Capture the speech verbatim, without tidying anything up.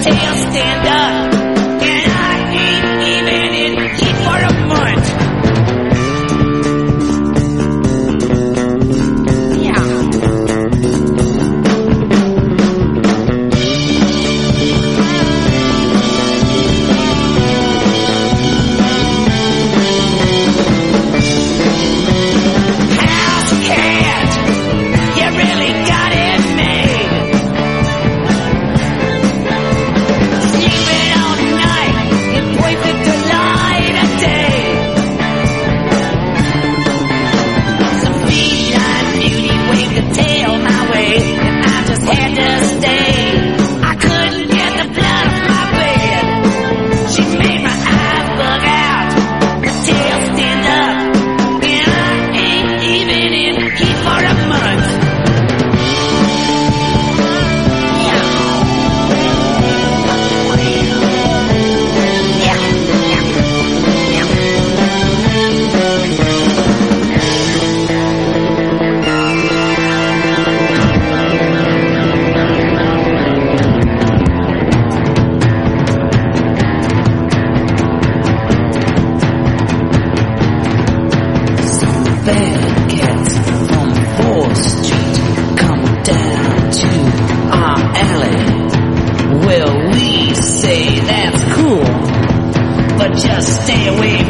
tail stand up, and I ain't even in heat for a month. Yeah. House cat, you really got it made. Sleeping all night in perfect light of day. Some feline beauty waved a tail my way, and I just had to stay. I couldn't get the blood off my bed. She made my eyes bug out. Her tail stand up, and I ain't even in heat for a month. Some bad cats from fourth Street come down to our alley. Well, we say that's cool, but just stay away